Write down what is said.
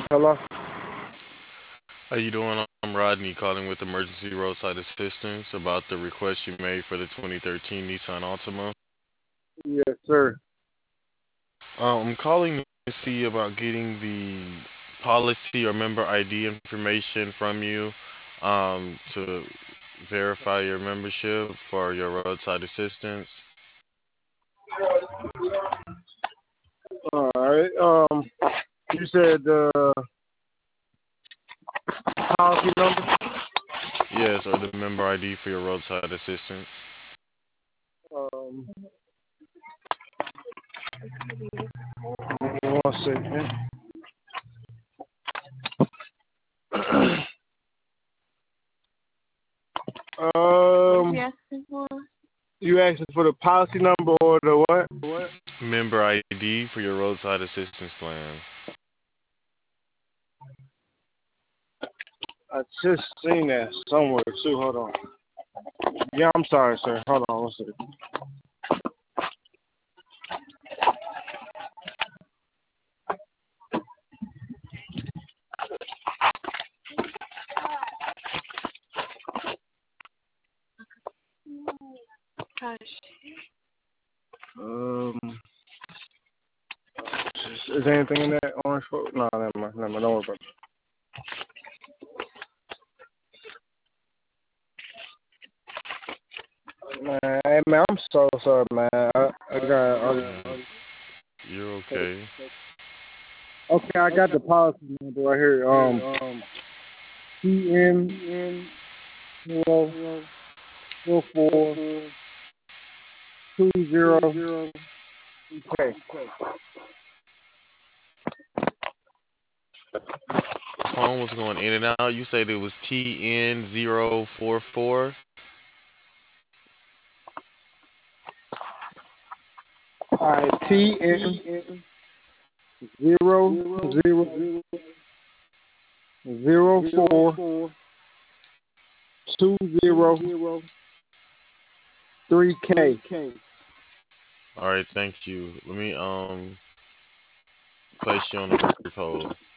Hello? How you doing? I'm Rodney calling with Emergency Roadside Assistance about the request you made for the 2013 Nissan Altima. Yes, sir. I'm calling to see about getting the policy or member ID information from you to verify your membership for your roadside assistance. All right. You said policy number? Yes, or the member ID for your roadside assistance. Um, 1 second. You asking for the policy number or the what? Member ID for your roadside assistance plan. I just seen that somewhere too. Hold on. Yeah, I'm sorry, sir. Hold on 1 second. Um, is there anything in that orange folder? No, never mind. Never mind. Don't worry about it. Man, hey, man, I'm so sorry, man. I got. You're okay. Okay, I got the policy number right here. PN 4420. Okay. Phone was going in and out. You said it was TN044. All right, TN 000420 3K. All right, thank you. Let me place you on a brief hold.